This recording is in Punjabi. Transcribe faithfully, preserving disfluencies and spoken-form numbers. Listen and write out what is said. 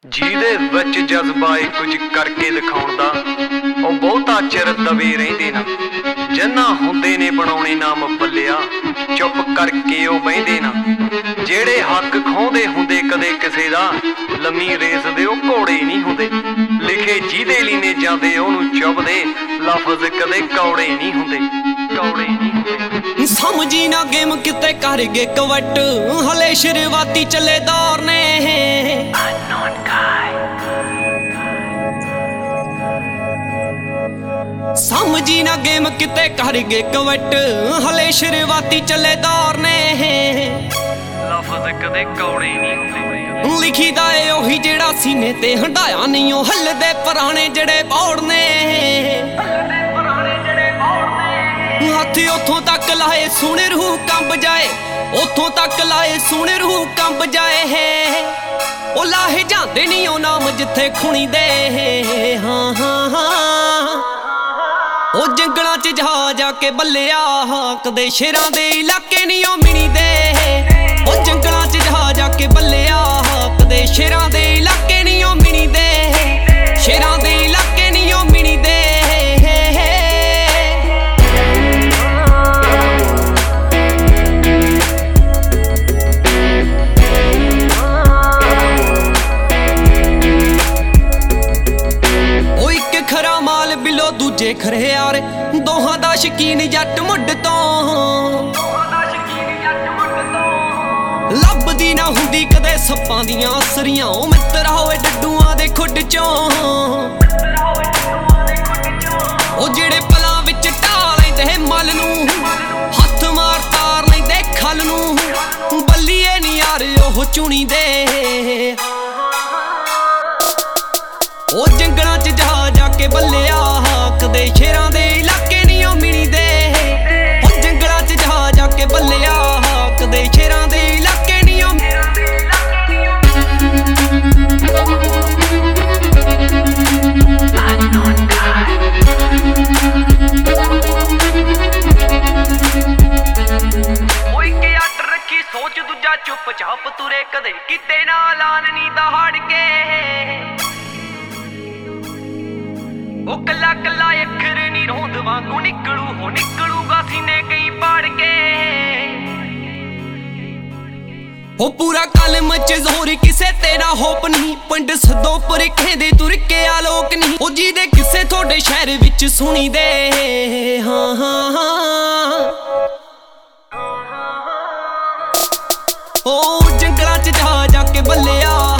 ਜਿਹਦੇ ਵਿੱਚ ਜਜ਼ਬਾ ਏ ਕੁਝ ਕਰਕੇ ਦਿਖਾਉਣ ਦਾ ਉਹ ਬਹੁਤਾ ਚਿਰ ਦਬੇ ਰਹਿੰਦੇ ਨਾ। ਜਿੰਨਾ ਹੁੰਦੇ ਨੇ ਬਣਾਉਣੇ ਨਾਮ ਬੱਲਿਆ ਚੁੱਪ ਕਰਕੇ ਉਹ ਬਹਿੰਦੇ ਨਾ। ਜਿਹੜੇ ਹੱਕ ਖੋਹਦੇ ਹੁੰਦੇ ਕਦੇ ਕਿਸੇ ਦਾ ਲੰਮੀ ਰੇਸ ਦੇ ਉਹ ਘੋੜੇ ਨਹੀਂ ਹੁੰਦੇ। ਲਿਖੇ ਜਿਹਦੇ ਲਈ ਨੇ ਜਾਂਦੇ ਉਹਨੂੰ ਚੁੱਭਦੇ ਲਫ਼ਜ਼ ਕਦੇ ਕੌੜੇ ਨਹੀਂ ਹੁੰਦੇ, ਕੌੜੇ ਨਹੀਂ ਹੁੰਦੇ। ਸਮਝੀ ਨਾ ਗੇਮ ਕਿਤੇ ਕਰ ਗਏ ਕਵਟ, ਹਲੇ ਸ਼ੁਰੂਆਤੀ ਚੱਲੇ ਦੌਰ ਨੇ। ਸਮਝੀ ਨਾ ਗੇਮ ਕਿਤੇ ਕਰ ਗਏ ਕਵਟ, ਹਲੇ ਸ਼ੁਰੂਆਤੀ ਚੱਲੇ ਦੌਰ ਨੇ। ਲਫ਼ਜ਼ ਕਦੇ ਕੌੜੇ ਨਹੀਂ ਹੁੰਦੇ। ਲਿਖੀਦਾ ਏ ਉਹੀ ਜਿਹੜਾ ਸੀਨੇ ਤੇ ਹੰਡਾਇਆ ਨਹੀਂ ਉਹ ਹੱਲਦੇ ਪੁਰਾਣੇ ਜਿਹੜੇ ਬੌੜ ਨੇ। ਹੱਥ ਉੱਥੋਂ ਤੱਕ ਲਾਏ ਸੁਣੇ ਰੂਹ ਕੰਬ ਜਾਏ, ਉੱਥੋਂ ਤੱਕ ਲਾਏ ਸੁਣੇ ਰੂਹ ਕੰਬ ਜਾਏ। ਉਹ ਲਾਹੇ ਜਾਂਦੇ ਨਹੀਂ ਉਹ ਨਾਮ ਜਿੱਥੇ ਖੁਣੀ ਦੇ। ਹਾਂ ਹਾਂ ਹਾਂ ਉਹ ਜੰਗਲਾਂ 'ਚ ਜਾ ਜਾ ਕੇ ਬੱਲਿਆ ਕਦੇ ਸ਼ੇਰਾਂ ਦੇ ਇਲਾਕੇ ਨਹੀਂ ਉਹ ਮਿਣੀ ਦੇ। ਉਹ ਜੰਗਲਾਂ 'ਚ ਜਾ ਜਾ ਕੇ ਬੱਲਿਆ ਕਦੇ ਸ਼ੇਰਾਂ ਦੇ ਇਲਾਕੇ ਨਹੀਂ ਉਹ ਮਿਣੀ ਦੇ। ਸ਼ੇਰਾਂ ਦੇ ਇਲਾਕੇ ਨਹੀਂ ਉਹ ਮਿਣੀ ਦੇ। ਬਿਲੋ ਦੂਜੇ ਖਰੇ ਯਾਰ ਦੋਹਾਂ ਦਾ ਸ਼ਕੀਨ ਜੱਟ ਮੁੱਢ ਤੋਂ। ਲੱਭਦੀ ਨਾ ਹੁੰਦੀ ਕਦੇ ਸੱਪਾਂ ਦੀਆਂ ਅਸਰੀਆਂ ਉਹ ਮਿੱਤਰਾ ਹੋਏ ਡੱਡੂਆਂ ਦੇ ਖੁੱਡ ਚੋਂ। ਉਹ ਜਿਹੜੇ ਪਲਾਂ ਵਿੱਚ ਢਾ ਲੈਂਦੇ ਮਲ ਨੂੰ ਹੱਥ ਮਾਰ ਤਾਰ ਲੈਂਦੇ ਖਲ ਨੂੰ। ਬੱਲੀਏ ਨੀ ਯਾਰ ਉਹ ਚੁਣੀ ਦੇ। ਉਹ ਜੰਗਲਾਂ 'ਚ ਜਾ ਜਾ ਕੇ ਬੱਲਿਆ ਕਦੇ ਸ਼ੇਰਾਂ ਦੇ ਇਲਾਕੇ ਨਹੀਂ ਉਹ ਮਿਣੀ ਦੇ। ਉਹ ਜੰਗਲਾਂ 'ਚ ਜਾ ਜਾ ਕੇ ਬੱਲਿਆ ਕਦੇ ਸ਼ੇਰਾਂ ਦੇ ਇਲਾਕੇ ਨਹੀਂ ਉਹ। ਉਹ ਇੱਕ ਅੱਟ ਰੱਖੀ ਸੋਚ ਦੂਜਾ ਚੁੱਪ ਚਾਪ ਤੁਰੇ ਕਦੇ ਕਿਤੇ ਨਾ ਐਲਾਨ ਨੀ ਦਹਾੜ ਕੇ। ਉਹ ਕੱਲਾ ਕੱਲਾ ਅੱਖਰ ਨੀ ਰੋਂਦ ਵਾਂਗੂ ਨਿਕਲੂ ਹੋ ਨਿਕਲੂਗਾ ਸੀਨੇ ਕਈ ਪਾੜ ਕੇ। ਉਹ ਪੂਰਾ ਕਲਮ 'ਚ ਜ਼ੋਰ ਕਿਸੇ ਤੇ ਨਾ ਹੋਪ ਨਹੀਂ। ਪਿੰਡ ਸਦੋਂ ਪਰ ਕਹਿੰਦੇ ਤੁਰ ਕੇ ਆਲੋਕ ਨਹੀਂ। ਉਹ ਜਿਹਦੇ ਕਿਸੇ ਤੁਹਾਡੇ ਸ਼ਹਿਰ ਵਿੱਚ ਸੁਣੀ ਦੇ। ਹਾਂ ਹਾਂ ਹਾਂ ਉਹ ਜੰਗਲਾਂ 'ਚ ਜਾ ਜਾ ਕੇ ਬੱਲਿਆ